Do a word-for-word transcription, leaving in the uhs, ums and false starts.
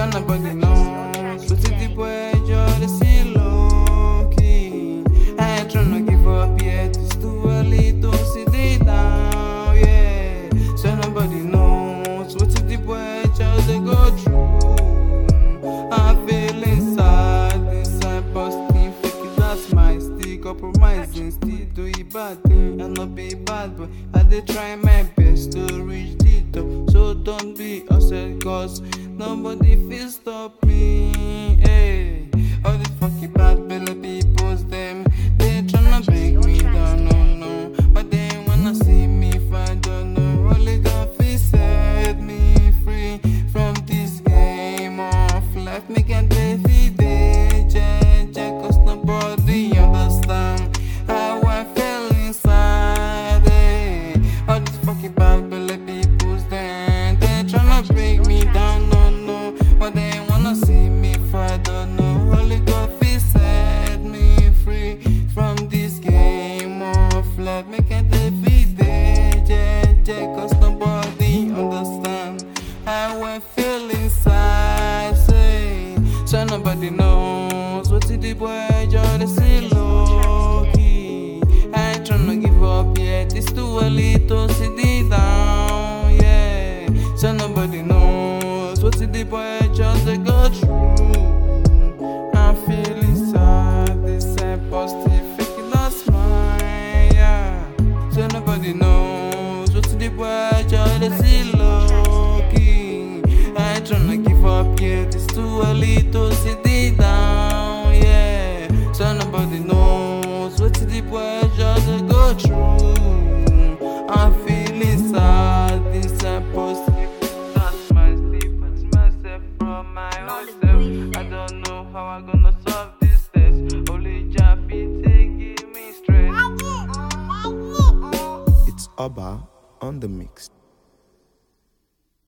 so nobody knows. But the boy just see low key. I ain't tryna give up yet, it's too early to sit it down, yeah. So nobody knows what the boy just they go through. I feel inside, inside busting, fake it, that's my stick, compromising, still do it bad thing, I not be bad, but I did try my best to reach the top. So don't be upset, cause nobody feel stop me, hey. All these fucking bad belly peoples, them, they tryna break me down, no, no. But they wanna see me fight, don't know. Only God feel set me free from this game of life. Me can't every day, check, check, cause nobody understand how I feel inside, hey. All these fucking bad belly peoples, them, they tryna break me down, no, no. But they wanna see me fight, don't know. Only God feel set me free from this game of life. Make it every day, yeah, yeah, cause nobody understand how I feel inside, say. So nobody knows what the boy just see low key. I ain't tryna give up yet, it's too early to sit it down, yeah. So nobody knows what the boy just they go through. I feel inside, this ain't positive, fake it, that's mine, yeah. So nobody knows what the boy just they see low key. I ain't tryna give up yet, it's too early to sit it down, yeah. So nobody knows what the boy just they go through. I feel inside, this ain't positive, that's my sleep, put myself from my own self. I don't know how I'm gonna solve this test. Only job be taking me stress. It's Abba on the mix.